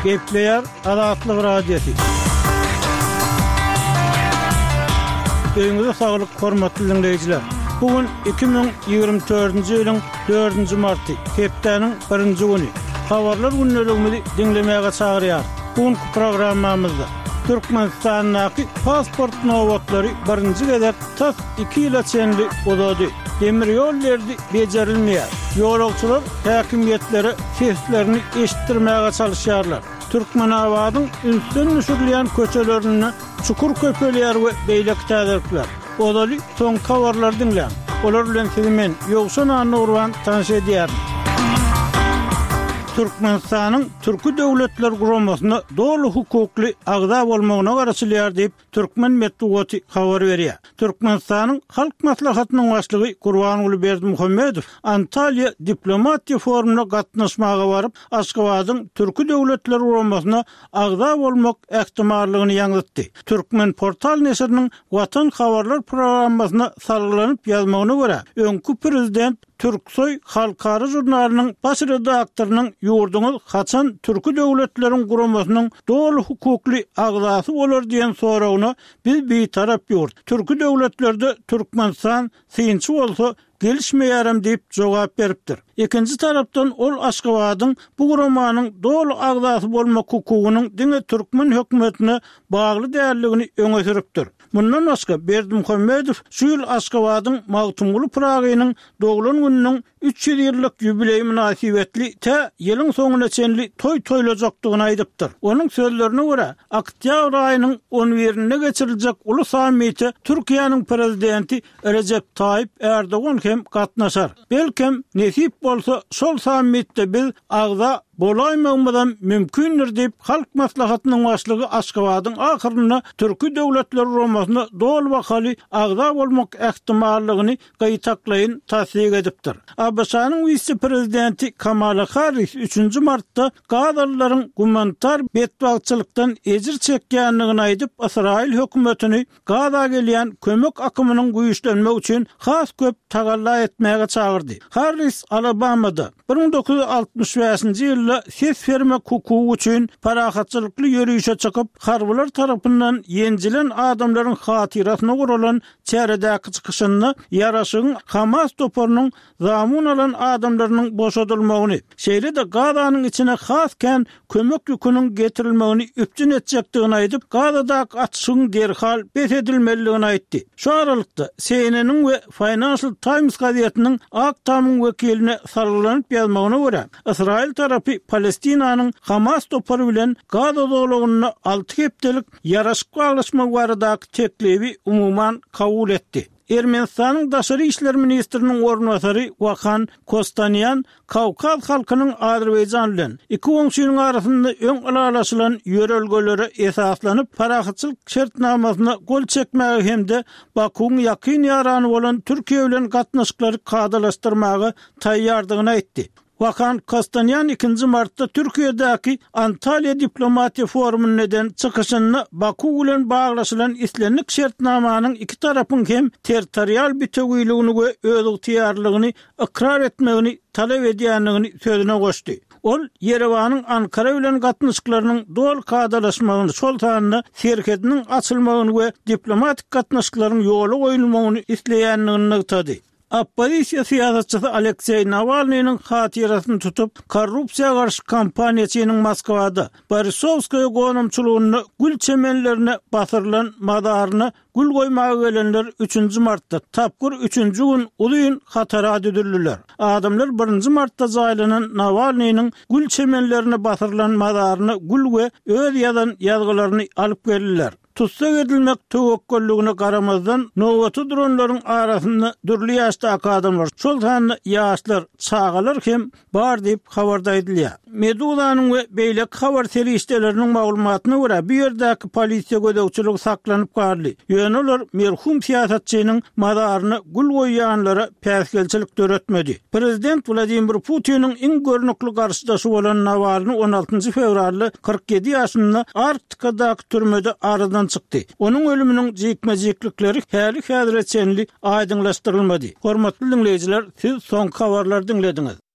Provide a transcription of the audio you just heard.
Gepleyer Azatlyk Radiosu. Öňüňizde saglyk, hormatly dinleýijiler. Bugün 2024-nji ýylyň 4-nji marty, hepdeniň 1-nji güni. Habarlar günneligini dinlemäge çagyrýar. Bugün programmamyzda Türkmenistanyň pasport nowatlary birinji gezek tas 2 ýyla çenli bolady. Demir ýollardy bejerilmeýär. Ýolagçylar häkimiýetlere seslerini eşitdirmäge çalışýarlar. Türkmenawadyň ünsün nüşürleýän köçelerini çukur köpelýär we beýlek täzirkler. Olaly soň habarlar dinlän. Olar bilen sizimen ýogşan anurwan tanış edýär. Türkmenistanyň türkü döwletler guramasyna dolu hukukly agza bolmagyna garaşylýar diýip Türkmen Medeniýeti habar berýär. Türkmenistanyň halk maslahatynyň başlygy Gurbanuly Berdimuhammedow Antalya diplomatiýa forumuna gatnaşmaga baryp Aşgabatyň türkü döwletler guramasyna agza bolmak ähtimallygyny ýaňytdy. Türkmen portal neşriniň Watan habarlar programmasyna sargylanyp ýazmagyna görä, öňkü prezident Türksoy halkara jurnalynyň baş redaktorynyň ýurduňyz haçan türkü döwletleriň guramasynyň dolu hukukly agzasy bolar diýen soragyna biz beýtarap ýurt. Türkü döwletlerde Türkmenistan synçy bolsa gelişmeýärem diýip jogap beripdir. Ikinji tarapdan ol Aşgabatyň bu guramanyň dolu agzasy bolmak hukugynyň diňe Türkmen hökümetine bagly däldigini öňe süripdir. Bundan başga Berdimuhammedow şu ýyl Aşgabatyň Magtumly Pragynyň doglan gününiň 300 ýyllyk ýubilei münasibetli te ýylyň soňuna çenli toýlajakdygyny aýdypdyr. Onuň sözlerine görä, oktýabr aýynyň 11-ine geçiriljek uly sammite Türkiýanyň prezidenti Recep Tayyip Erdogan hem gatnaşar. Belkem nesip bolsa şol sammitde biz agza bolaýmagydan mümkindir diýip halk maslahatynyň başlygy Aşgabatyň ahyrynda türkü döwletler guramasyna dol wakaly agza bolmak ähtimallygyny gaýtaklaýyn tasdik edipdir. Abşanyň vice-prezidenti Kamala Harris 3-nji martda Gazalaryň gumanitar betbagçylykdan ejir çekýänligini aýdyp Israil hökümetini Gaza gelýän kömek akymynyň güýçlenmegi üçin has köp tagalla etmäge çagyrdy. Harris Alabamada 1965-nji ýylda ses vermek hukuky üçin parahatçylykly ýörüýüşe çykyp harbylar tarapyndan ýenjilen adamlaryň hatirasyna guralan çäredäki çykyşyny ýaraşygyň Hamas toparynyň zamun alan adamlarynyň boşadylmagyny, şeýle-de Gazanyň içine hasken kömek ýüküniň getirilmegini üpjün etjekdigini aýdyp Gazadaky atşygyň derhal besedilmeligini aýtdy. Şu aralykda CNN we Financial Times gazetiniň Aktamyň wekiline sargylanyp ýazmagyna görä, Israil tarapy Palestinanyň Hamas topary bilen Gaza doglagyny 6 hepdelik ýaraşyk baglaşma baradaky teklibi umuman kabul etdi. Ermenistanyň daşary işler ministriniň ornwasary Wakan Kostanyan Kawkaz halkynyň Azerbaýjan bilen iki öňçüniň arasynda öň alalaşylan ýörelgelere esaslanyp parahatçylyk şertnamasyna gol çekmäge hemde Bakuň ýakyn ýarany bolan Türkiýe bilen gatnaşyklary kadalaşdyrmagy taýýardygyny aýtdy. Wakan Kostanyan 2-nji martda Türkiýedäki Antalya diplomatiýa forumyny neden çykyşyny Baku bilen baglaşylan islenlik şertnamanyň iki tarapyň hem territorial bitegüýligini we özüň tiýarlygyny ikrar etmegini talap edýänligini sözüne goşdy. Ol Yerewanyň Ankara bilen gatnaşyklarynyň dol kadalaşmagyny, şol tanyny serkediniň açylmagyny we diplomatik gatnaşyklaryň ýoly goýulmagyny isleýänligini aýtdy. Opposisiya siyasatçısı Aleksey Navalny'nin hatirasyny tutup korrupsiýa garşy kampaniýaçynyň Moskwada Borisovskaya gonumçylygyny gül çemenlerine basyrylan madaryny gül goýmaga gelenler 3-nji martda tapgyr 3-nji gün ulyň hatara düdürlüler. Adamlar 1-nji martda jaýlanan Navalny'nin gül çemenlerine basyrylan madaryny gül we öz ýazan ýazgylaryny alyp geldiler. Tutsak edilmek töwekkülligine garamazdan nowaty dronlaryň arasynda dürli ýaşdaky adamlar, şol sany ýaşlar, çagalar hem bar diýip habarda edilýär. Meduzanyň we beýlek habar serişdeleriniň maglumatyna görä, bu ýerdäki polisiýa gödäwçiligi saklanyp garly. Ýöneler merhum siýasatçynyň madaryny gül goýýanlara päsgelçilik döretmedi. Prezident Vladimir Putin'in iň görnükli garşydaşy bolan Navalny 16 fevralda 47 ýaşynda Arktikadaky türmede aradan çykdy. Onuň ölüminiň jekmejeklikleri häli häzirçenli aýdyňlaşdyrylmady. Hormatly dinleýijiler, siz soňky habarlary dinlediňiz.